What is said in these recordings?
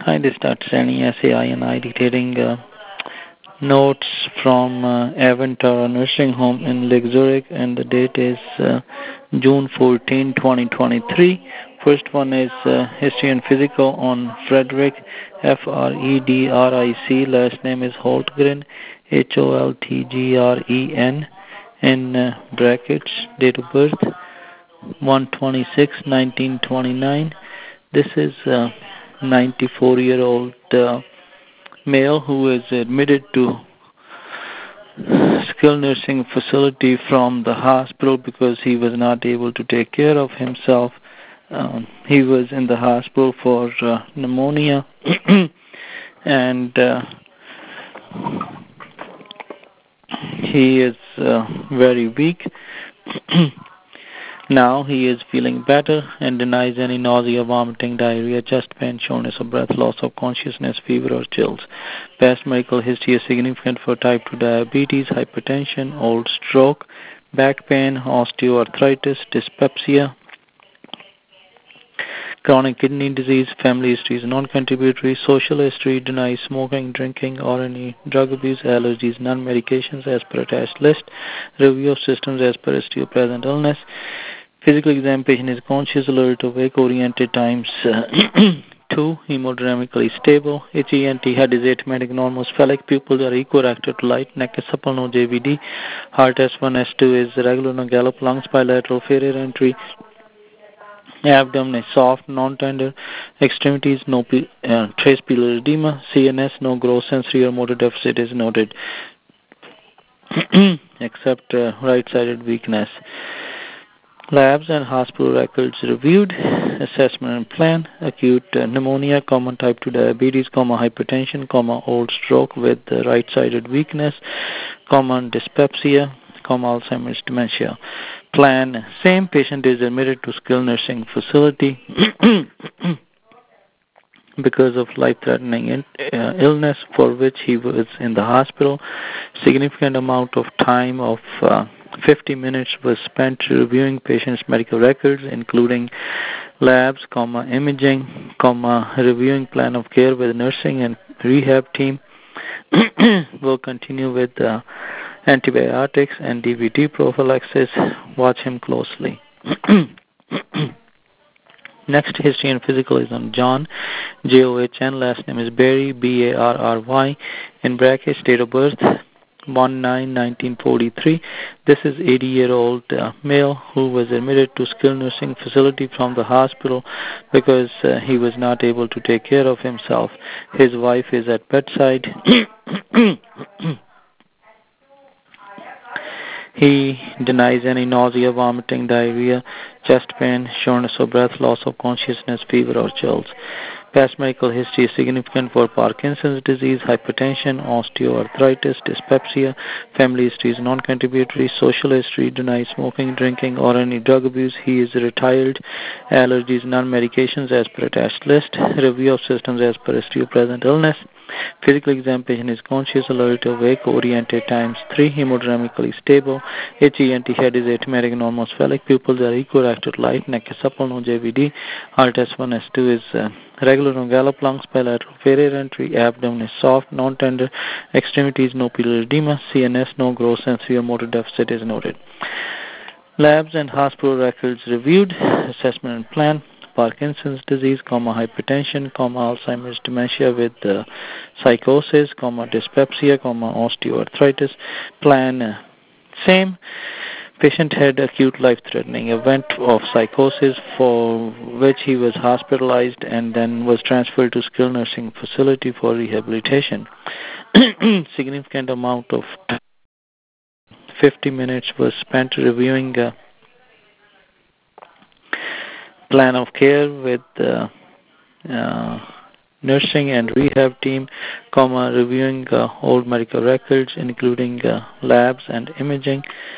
Hi, this is Dr. Sani, SAI, and I dictating notes from Aventura Nursing Home in Lake Zurich, and the date is June 14, 2023. First one is History and Physical on Frederick, Fredric. Last name is Holtgren, Holtgren, in brackets, date of birth 1/26/1929. This is 94-year-old male who is admitted to skilled nursing facility from the hospital because he was not able to take care of himself. He was in the hospital for pneumonia and he is very weak. Now he is feeling better and denies any nausea, vomiting, diarrhea, chest pain, shortness of breath, loss of consciousness, fever, or chills. Past medical history is significant for type 2 diabetes, hypertension, old stroke, back pain, osteoarthritis, dyspepsia, chronic kidney disease. Family history is non-contributory. Social history denies smoking, drinking, or any drug abuse. Allergies, non-medications as per attached list. Review of systems as per history of present illness. Physical exam, patient is conscious, alert, awake, oriented times 2, hemodynamically stable. HENT, head is atymatic, normal, sphenic, pupils are equireactive to light, neck is supple, no JVD. Heart S1, S2 is regular, no gallop, lungs bilateral, failure entry. Abdomen is soft, non-tender. Extremities, no trace pilar edema. CNS, no gross sensory or motor deficit is noted, except right-sided weakness. Labs and hospital records reviewed. Assessment and plan. Acute pneumonia, common type 2 diabetes, hypertension, old stroke with right-sided weakness, common dyspepsia, Alzheimer's dementia. Plan same. Patient is admitted to skilled nursing facility because of life-threatening illness for which he was in the hospital. Significant amount of time of 50 minutes was spent reviewing patient's medical records, including labs, imaging, reviewing plan of care with nursing and rehab team. Will continue with antibiotics and DVT prophylaxis. Watch him closely. Next, history and physical is on John, John. Last name is Barry, Barry. In brackets, date of birth 1/9/1943. This is 80-year-old male who was admitted to skilled nursing facility from the hospital because he was not able to take care of himself. His wife is at bedside. He denies any nausea, vomiting, diarrhea, chest pain, shortness of breath, loss of consciousness, fever, or chills. Past medical history is significant for Parkinson's disease, hypertension, osteoarthritis, dyspepsia. Family history is non-contributory. Social history denies smoking, drinking, or any drug abuse. He is retired. Allergies, non-medications as per attached list. Review of systems as per history of present illness. Physical exam, patient is conscious, alert, awake, oriented times 3, hemodynamically stable. HENT, head is atymatic, normal, sphenic, pupils are equireactive light, neck is supple, no JVD. Heart S1, S2 is regular, no gallop, lungs bilateral, failure entry. Abdomen is soft, non-tender. Extremities, no pilar edema. CNS, no gross sensory or motor deficit is noted. Labs and hospital records reviewed. Assessment and plan. Parkinson's disease, hypertension, Alzheimer's dementia with psychosis, dyspepsia, osteoarthritis. Plan same. Patient had acute life-threatening event of psychosis for which he was hospitalized and then was transferred to skilled nursing facility for rehabilitation. Significant amount of 50 minutes was spent reviewing plan of care with nursing and rehab team, reviewing old medical records, including labs and imaging.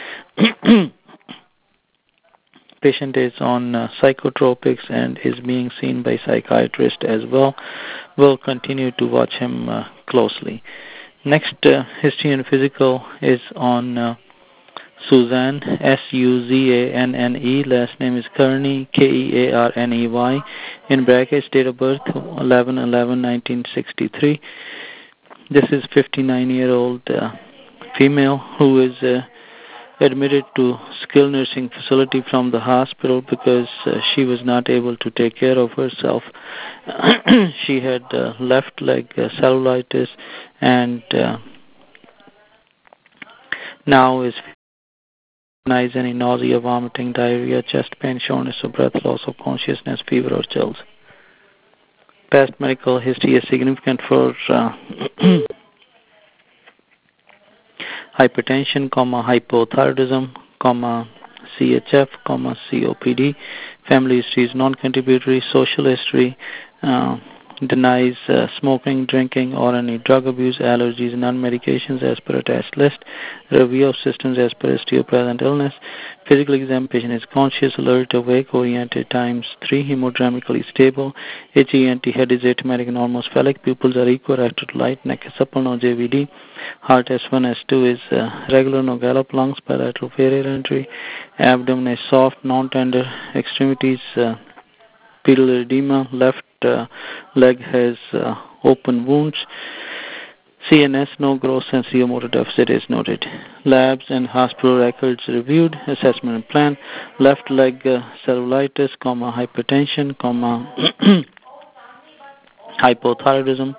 Patient is on psychotropics and is being seen by psychiatrist as well. We'll continue to watch him closely. Next, history and physical is on Suzanne, Suzanne, last name is Kearney, Kearney, in brackets, date of birth 11/11/1963. This is 59-year-old female who is admitted to skilled nursing facility from the hospital because she was not able to take care of herself. She had left leg cellulitis and now is any nausea, vomiting, diarrhea, chest pain, shortness of breath, loss of consciousness, fever, or chills. Past medical history is significant for hypertension, hypothyroidism, CHF, COPD. Family history is non-contributory. Social history denies smoking, drinking, or any drug abuse, allergies, non-medications as per attached list. Review of systems as per history of present illness. Physical exam, patient is conscious, alert, awake, oriented, times 3, hemodynamically stable. HENT, head is atymatic, normospheric, pupils are equal, active to light, neck is supple, no JVD. Heart S1, S2 is regular, no gallop, lungs, bilateral failure entry. Abdomen is soft, non-tender, extremities, pedal edema, left leg has open wounds. CNS, no gross sensory-motor deficit is noted. Labs and hospital records reviewed. Assessment and plan. Left leg cellulitis, hypertension, hypothyroidism,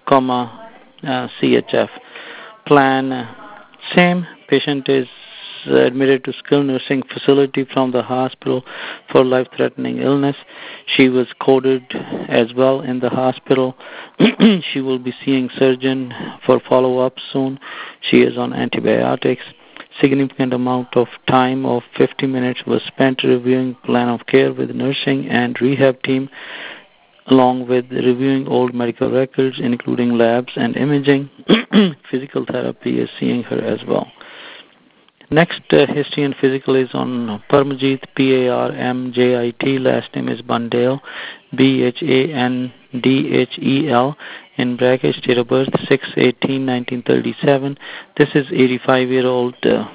CHF. Plan same. Patient is admitted to skilled nursing facility from the hospital for life-threatening illness. She was coded as well in the hospital. She will be seeing surgeon for follow-up soon. She is on antibiotics. Significant amount of time of 50 minutes was spent reviewing plan of care with nursing and rehab team, along with reviewing old medical records, including labs and imaging. Physical therapy is seeing her as well. Next history and physical is on Parmjit, Parmjit, last name is Bandel, Bhandhel, in brackets, date of birth 6/18/1937. This is 85-year-old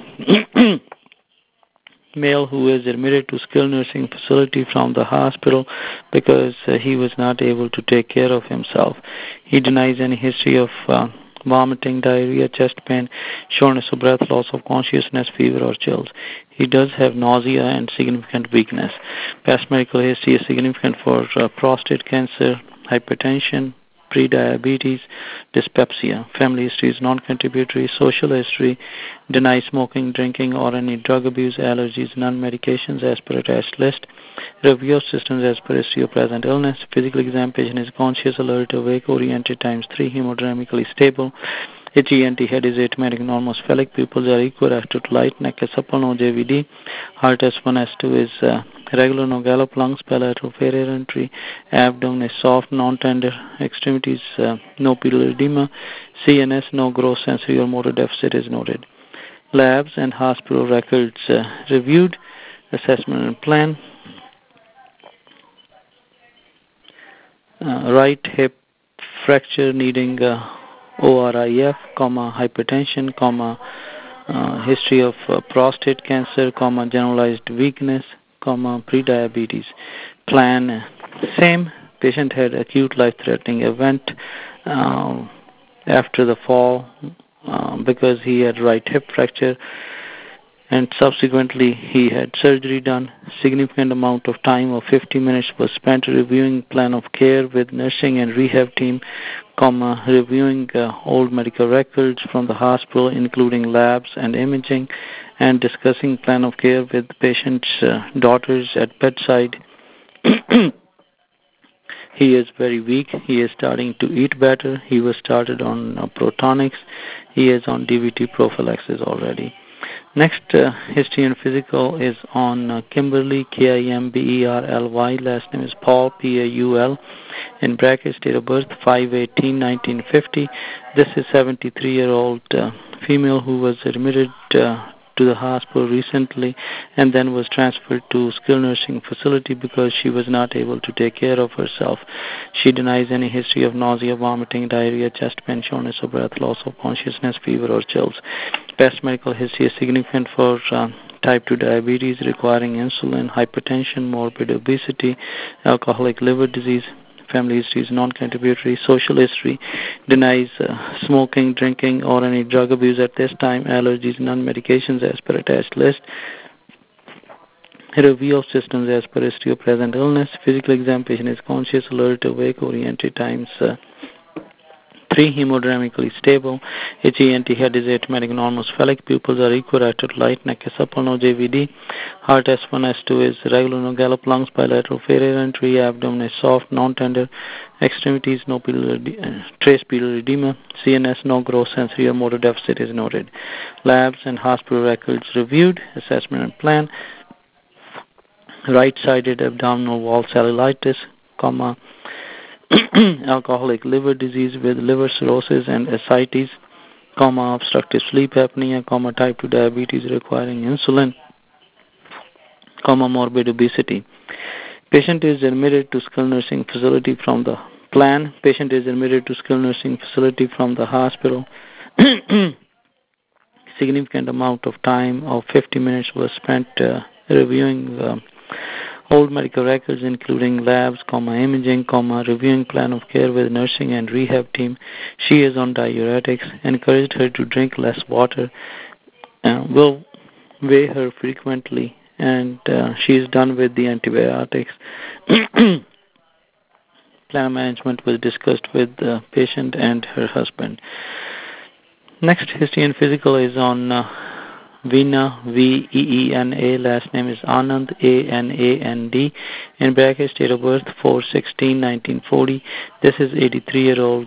male who is admitted to skilled nursing facility from the hospital because he was not able to take care of himself. He denies any history of vomiting, diarrhea, chest pain, shortness of breath, loss of consciousness, fever, or chills. He does have nausea and significant weakness. Past medical history is significant for prostate cancer, hypertension, prediabetes, dyspepsia. Family history is non-contributory. Social history, deny smoking, drinking, or any drug abuse, allergies, non-medications as per attached list. Review of systems as per history of present illness. Physical exam, patient is conscious, alert, awake, oriented, times 3, hemodynamically stable. HENT, head is atymatic, normospheric, pupils are equal, active to light, neck is supple, no JVD. Heart S1, S2 is regular, no gallop, lungs, bilateral failure entry. Abdomen is soft, non-tender, extremities, no pedal edema. CNS, no gross sensory or motor deficit is noted. Labs and hospital records reviewed. Assessment and plan. Right hip fracture needing ORIF, hypertension, history of prostate cancer, generalized weakness, prediabetes. Plan same. Patient had acute life-threatening event after the fall because he had right hip fracture, and subsequently he had surgery done. Significant amount of time of 50 minutes was spent reviewing plan of care with nursing and rehab team, reviewing old medical records from the hospital, including labs and imaging, and discussing plan of care with patient's daughters at bedside. He is very weak. He is starting to eat better. He was started on Protonics. He is on DVT prophylaxis already. Next history and physical is on Kimberly, Kimberly, last name is Paul, Paul, in brackets, date of birth 5/18/1950. This is 73-year-old female who was admitted to the hospital recently and then was transferred to skilled nursing facility because she was not able to take care of herself. She denies any history of nausea, vomiting, diarrhea, chest pain, shortness of breath, loss of consciousness, fever, or chills. Past medical history is significant for type 2 diabetes requiring insulin, hypertension, morbid obesity, alcoholic liver disease. Family history is non-contributory. Social history denies smoking, drinking, or any drug abuse at this time. Allergies, non-medications as per attached list. Review of systems as per history of present illness. Physical exam, patient is conscious, alert, awake, oriented times 3, hemodynamically stable. HENT head is atymatic, normal phallic. Pupils are equirected, light, neck is supple, no JVD. Heart S1, S2 is regular, no gallop. Lungs bilateral, failure entry. Abdomen is soft, non-tender. Extremities, no trace biliary edema. CNS, no gross sensory or motor deficit is noted. Labs and hospital records reviewed. Assessment and plan. Right-sided abdominal wall cellulitis, alcoholic liver disease with liver cirrhosis and ascites, obstructive sleep apnea, type 2 diabetes requiring insulin, morbid obesity. Patient is admitted to skilled nursing facility from the plan. Patient is admitted to skilled nursing facility from the hospital. Significant amount of time of 50 minutes was spent reviewing old medical records, including labs, imaging, reviewing plan of care with nursing and rehab team. She is on diuretics. Encouraged her to drink less water. Will weigh her frequently, and she is done with the antibiotics. Plan management was discussed with the patient and her husband. Next, history and physical is on Veena, Veena, last name is Anand, Anand, in brackets, date of birth 4/16/1940. This is 83-year-old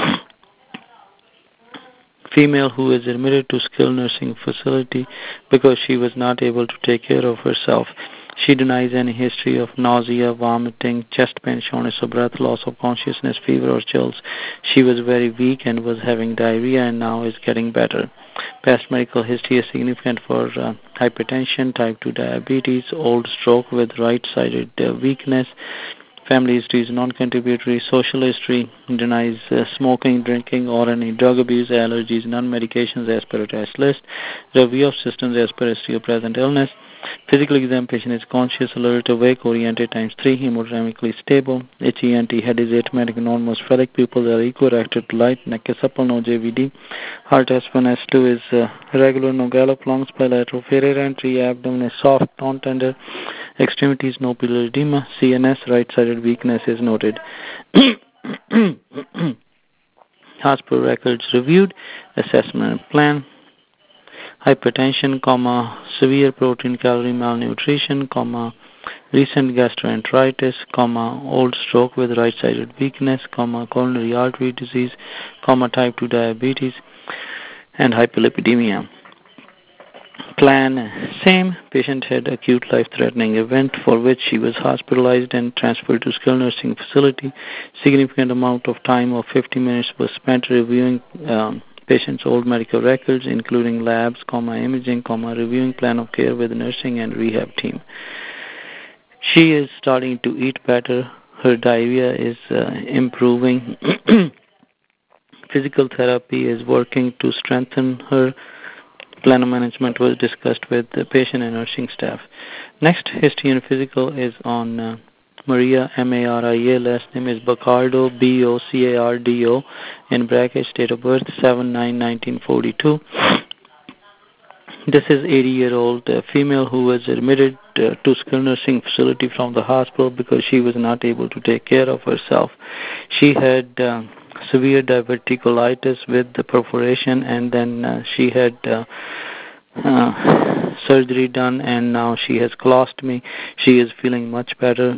female who is admitted to skilled nursing facility because she was not able to take care of herself. She denies any history of nausea, vomiting, chest pain, shortness of breath, loss of consciousness, fever, or chills. She was very weak and was having diarrhea and now is getting better. Past medical history is significant for hypertension, type 2 diabetes, old stroke with right-sided weakness. Family history is non-contributory. Social history denies smoking, drinking, or any drug abuse, allergies, non-medications as per attached list. Review of systems as per history of present illness. Physical exam, patient is conscious, alert, awake, oriented times 3, hemodynamically stable. HENT head is atymatic, normal phallic. Pupils are equirected, light, neck is supple, no JVD. Heart S1, S2 is regular, no gallop. Lungs bilateral, failure entry. Abdomen is soft, non-tender. Extremities, no biliary edema. CNS, right-sided weakness is noted. Hospital records reviewed. Assessment and plan. Hypertension, severe protein calorie malnutrition, recent gastroenteritis, old stroke with right-sided weakness, coronary artery disease, type 2 diabetes, and hyperlipidemia. Plan same. Patient had acute life-threatening event for which she was hospitalized and transferred to skilled nursing facility. Significant amount of time of 50 minutes was spent reviewing patient's old medical records, including labs, imaging, reviewing plan of care with nursing and rehab team. She is starting to eat better. Her diarrhea is improving. Physical therapy is working to strengthen her. Plan of management was discussed with the patient and nursing staff. Next, history and physical is on Maria, Maria, last name is Boccardo, Bocardo, in brackets, date of birth 7/9/1942. This is 80-year-old female who was admitted to skilled nursing facility from the hospital because she was not able to take care of herself. She had severe diverticulitis with the perforation, and then she had surgery done, and now she has colostomy. She is feeling much better.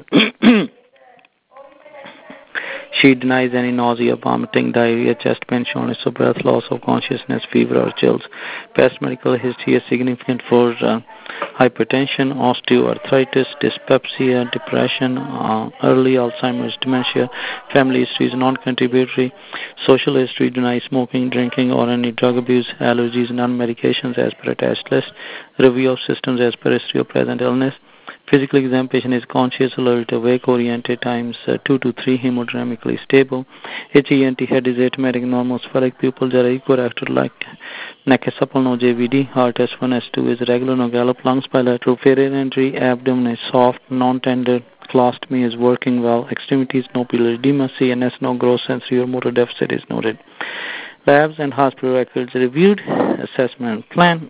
She denies any nausea, vomiting, diarrhea, chest pain, shortness of breath, loss of consciousness, fever, or chills. Past medical history is significant for hypertension, osteoarthritis, dyspepsia, depression, early Alzheimer's, dementia, family history is non-contributory, social history, deny smoking, drinking, or any drug abuse, allergies, non-medications as per attached list, review of systems as per history of present illness. Physical exam patient is conscious, alert, awake, oriented, times 2 to 3, hemodynamically stable. HENT head is atymatic, normal, spheric pupils are equirectal like neck is supple, no JVD. Heart S1, S2 is regular, no gallop. Lungs bilateral, failure entry, abdomen is soft, non-tender. Colostomy is working well. Extremities, no pupillary edema. CNS, no gross sensory or motor deficit is noted. Labs and hospital records reviewed. Assessment plan.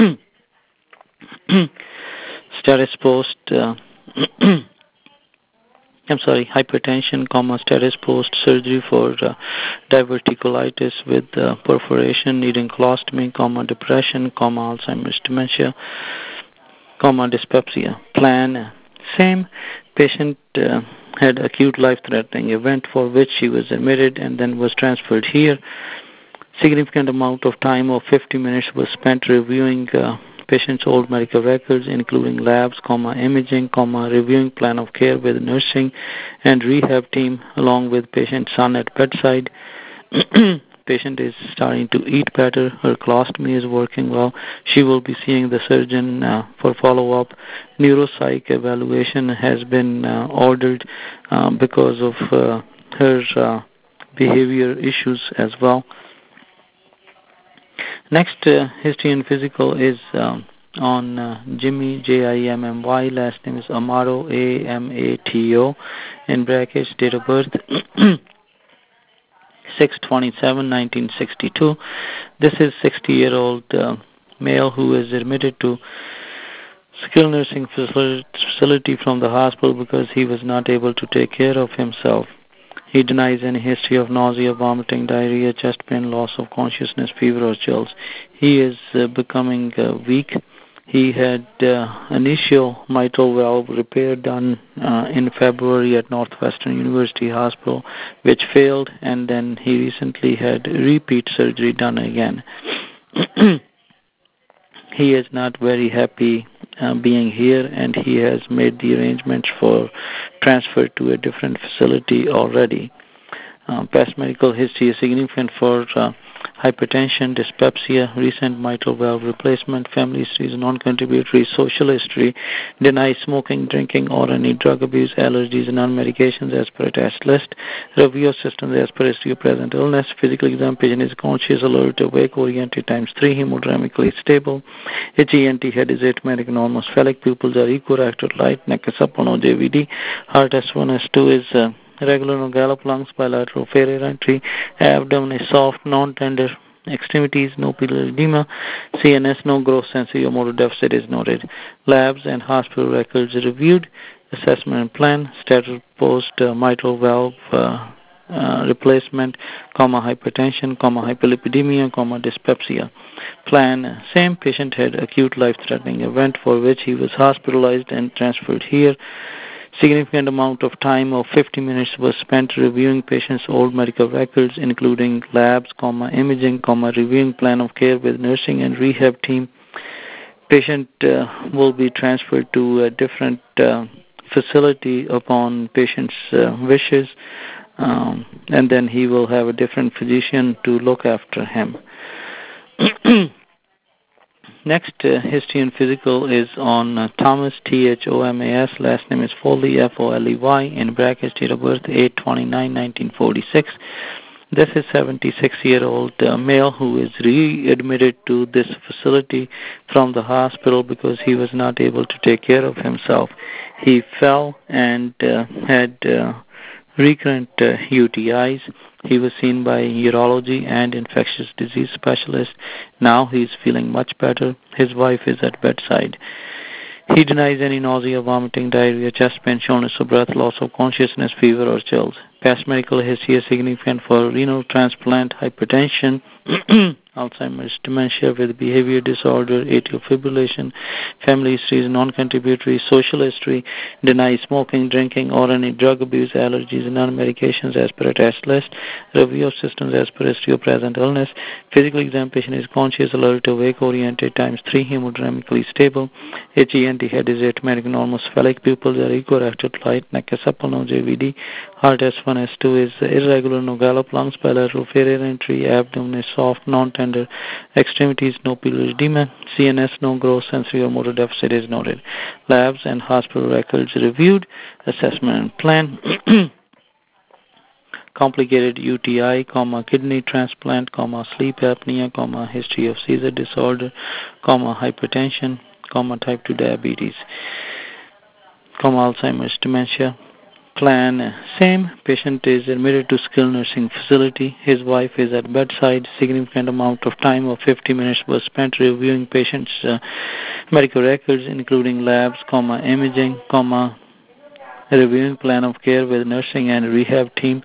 Status post. Hypertension, status post surgery for diverticulitis with perforation needing colostomy, depression, Alzheimer's, dementia, dyspepsia. Plan same. Patient had acute life-threatening event for which she was admitted and then was transferred here. Significant amount of time of 50 minutes was spent reviewing patient's old medical records, including labs, imaging, reviewing plan of care with nursing and rehab team, along with patient's son at bedside. Patient is starting to eat better. Her colostomy is working well. She will be seeing the surgeon for follow-up. Neuropsych evaluation has been ordered because of her behavior issues as well. Next, history and physical is on Jimmy, Jimmy, last name is Amato, Amato, in brackets, date of birth, 6/27/1962. This is 60-year-old male who is admitted to skilled nursing facility from the hospital because he was not able to take care of himself. He denies any history of nausea, vomiting, diarrhea, chest pain, loss of consciousness, fever, or chills. He is becoming weak. He had initial mitral valve repair done in February at Northwestern University Hospital, which failed, and then he recently had repeat surgery done again. He is not very happy being here, and he has made the arrangements for transfer to a different facility already. Past medical history is significant for hypertension, dyspepsia, recent mitral valve replacement, family history is non-contributory, social history, deny smoking, drinking, or any drug abuse, allergies, and non-medications as per attached list, review of systems as per history of present illness, physical exam patient is conscious, alert, awake, oriented, times 3, hemodynamically stable, HENT head is atymatic, normal, spheric pupils are equirectal, light, neck is supple, no JVD, heart S1, S2 is regular, no gallop, lungs bilateral, failure entry, abdomen is soft, non-tender, extremities, no pupillary edema, CNS, no gross sensory or motor deficit is noted. Labs and hospital records reviewed, assessment plan, status post mitral valve replacement, hypertension, hyperlipidemia, dyspepsia. Plan same. Patient had acute life-threatening event for which he was hospitalized and transferred here. Significant amount of time of 50 minutes was spent reviewing patient's old medical records, including labs, imaging, reviewing plan of care with nursing and rehab team. Patient will be transferred to a different facility upon patient's wishes, and then he will have a different physician to look after him. Next, history and physical is on Thomas, Thomas, last name is Foley, Foley, in brackets, date of birth, 8/29/1946. This is 76-year-old male who is readmitted to this facility from the hospital because he was not able to take care of himself. He fell and had recurrent UTIs. He was seen by urology and infectious disease specialist. Now he's feeling much better. His wife is at bedside. He denies any nausea, vomiting, diarrhea, chest pain, shortness of breath, loss of consciousness, fever, or chills. Past medical history is significant for renal transplant, hypertension, Alzheimer's, dementia with behavior disorder, atrial fibrillation, family histories, non-contributory, social history, deny smoking, drinking, or any drug abuse, allergies, non-medications as per a test list, review of systems as per history of present illness, physical exam patient is conscious, alert, awake, oriented, times 3, hemodynamically stable, HENT head is automatic, normal, cephalic pupils are equirectal, light, neck is supple, no JVD, heart S1, S2 is irregular, no gallop, lungs bilateral, failure entry, abdomen is soft, non-tender, extremities, no pillars edema, CNS, no growth, sensory or motor deficit is noted. Labs and hospital records reviewed, assessment and plan. Complicated UTI, kidney transplant, sleep apnea, history of seizure disorder, hypertension, type 2 diabetes, Alzheimer's, dementia. Plan same. Patient is admitted to skilled nursing facility. His wife is at bedside. Significant amount of time of 50 minutes was spent reviewing patient's medical records, including labs, imaging, reviewing plan of care with nursing and rehab team.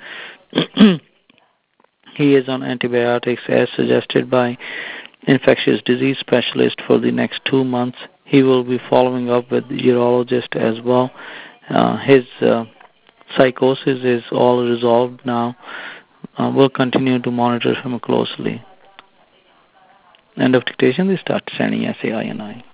He is on antibiotics as suggested by infectious disease specialist for the next 2 months. He will be following up with the urologist as well. His psychosis is all resolved now. We'll continue to monitor him closely. End of dictation. We start sending SAI and I.